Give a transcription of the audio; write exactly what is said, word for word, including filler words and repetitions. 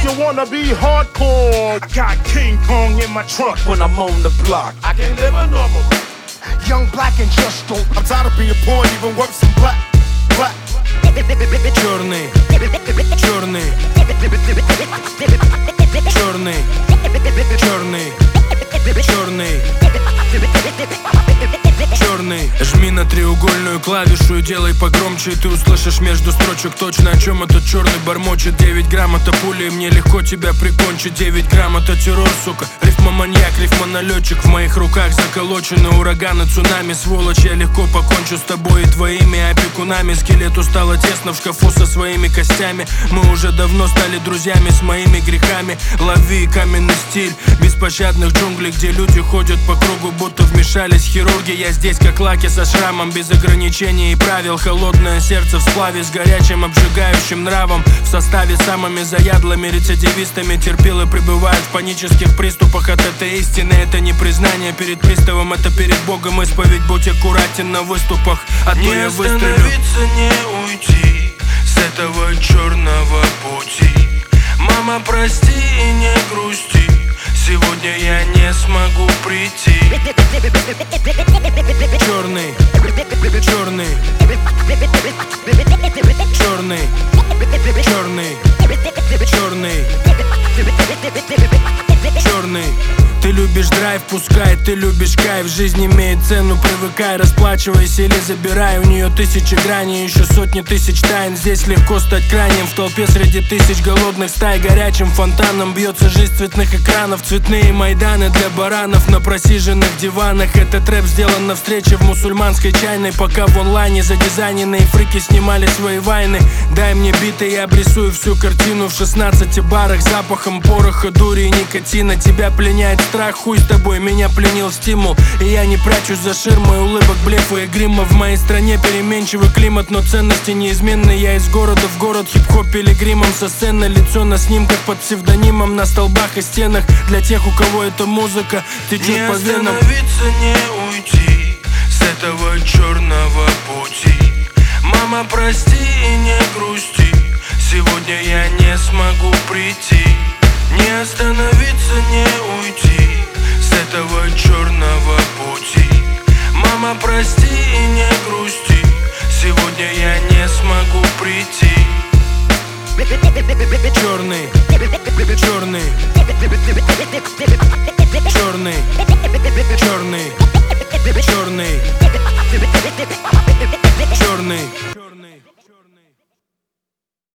you wanna be hardcore. I got King Kong in my trunk when I'm on the block. I can live a normal. Young, black and just don't. I'm tired of being poor, even worse than black. Black. Черный, черный, черный, черный, черный, черный. Жми на треугольную клавишу и делай погромче, и ты услышишь между строчек точно, о чем этот черный бормочет. Девять грамм это пули, и мне легко тебя прикончить. Девять грамм это террор, сука. Рифмоманьяк, рифмоналетчик. В моих руках заколочены ураганы, цунами. Сволочь, я легко покончу с тобой и твоими опекунами. Скелету стало тесно в шкафу со своими костями. Мы уже давно стали друзьями с моими грехами. Лови каменный стиль беспощадных джунглей, где люди ходят по кругу, будто вмешались хирурги. Я здесь как Лаки со шрамом, без ограничений и правил. Холодное сердце в сплаве с горячим обжигающим нравом. В составе самыми заядлыми рецидивистами терпилы пребывают в панических приступах от этой истины. Это не признание перед приставом, это перед Богом исповедь. Будь аккуратен на выступах, а то не я выстрелю. Не остановиться, не уйти с этого черного пути. Мама, прости и не грусти, сегодня я не смогу прийти. Черный, черный, черный, черный, черный, черный. Ты любишь драйв, пускай, ты любишь кайф. Жизнь имеет цену, привыкай, расплачивайся или забирай. У нее тысячи граней, еще сотни тысяч тайн. Здесь легко стать крайним в толпе среди тысяч голодных стай. Горячим фонтаном бьется жизнь цветных экранов. Цветные майданы для баранов на просиженных диванах. Этот рэп сделан на встрече в мусульманской чайной. Пока в онлайне задизайненные фрики снимали свои вайны. Дай мне биты, я обрисую всю картину в шестнадцати барах. Запахом пороха, дури и никотина. Тебя пленяет страх, хуй с тобой, меня пленил стимул. И я не прячусь за ширмой улыбок, блефа и грима. В моей стране переменчивый климат, но ценности неизменны. Я из города в город, хип-хоп пилигримом со сцены. Лицо на снимках под псевдонимом, на столбах и стенах. Для тех, у кого это музыка, течет не по венам. Не остановиться, не уйти с этого черного пути. Мама, прости и не грусти, сегодня я не смогу прийти. Не остановиться, не уйти с этого черного пути. Мама, прости и не грусти, сегодня я не смогу прийти. Черный, черный, черный, черный, черный, черный.